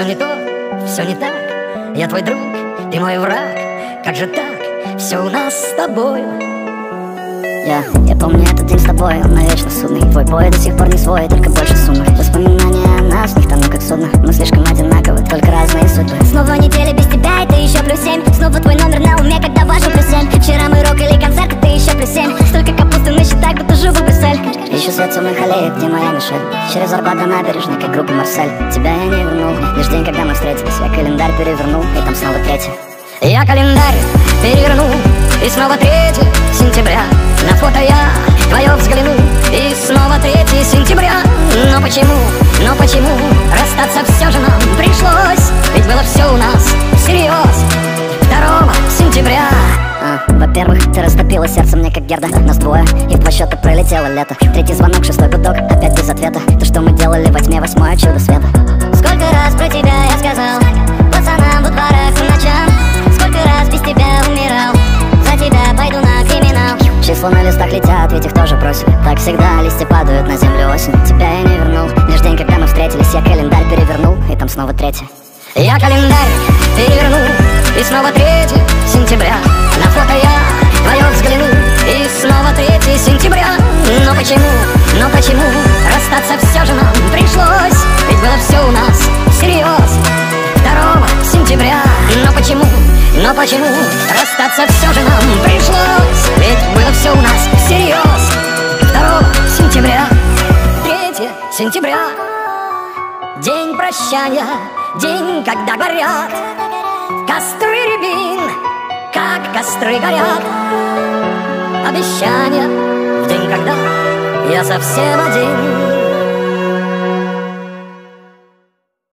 Все не то, все не так. Я твой друг, ты мой враг. Как же так, все у нас с тобою. Я помню этот день с тобой, он навечно судный. Твой бой до сих пор не свой, только больше суммы. Воспоминания о нас, в них тону как судно. Мы слишком одинаковы, только разные судьбы. Снова неделя без тебя, и ты еще +7. Снова твой номер на уме, когда вашу +7. Вчера мы рокали концерт, и ты еще +7. Столько капусты на счетах, будто живу Брюссель. Ищу свет темных аллеек, где моя Мишель. Через Арбат до набережной, как группа Марсель. Тебя я не вернул, лишь день, когда мы встретились. Я календарь перевернул, и там снова 3. Я календарь переверну, и снова 3 сентября. На фото я твое взгляну, и снова 3 сентября. Но почему расстаться все же нам пришлось? Ведь было все у нас всерьез 2 сентября. Во-первых, ты растопила сердце мне как Герда. Нас двое, и в 2 счета пролетело лето. 3 звонок, 6 гудок, опять без ответа. То, что мы делали во тьме, 8 чудо света. Сколько раз про тебя я сказал пацанам во дворах по ночам. Сколько раз без тебя умирал, за тебя пойду на криминал. Числа на листах летят, ведь их тоже бросили. Так всегда листья падают на землю осень. Тебя я не вернул, лишь день, когда мы встретились. Я календарь перевернул, и там снова 3. Я календарь переверну, и снова 3 сентября. На фото я твое взгляну, и снова 3 сентября. Но почему расстаться все же нам пришлось? Ведь было все у нас всерьез 2 сентября. Но почему расстаться все же нам пришлось? Ведь было все у нас всерьез 2 сентября. 3 сентября, день прощания, день, когда горят костры рябин, как костры горят. Обещания в день, когда я совсем один.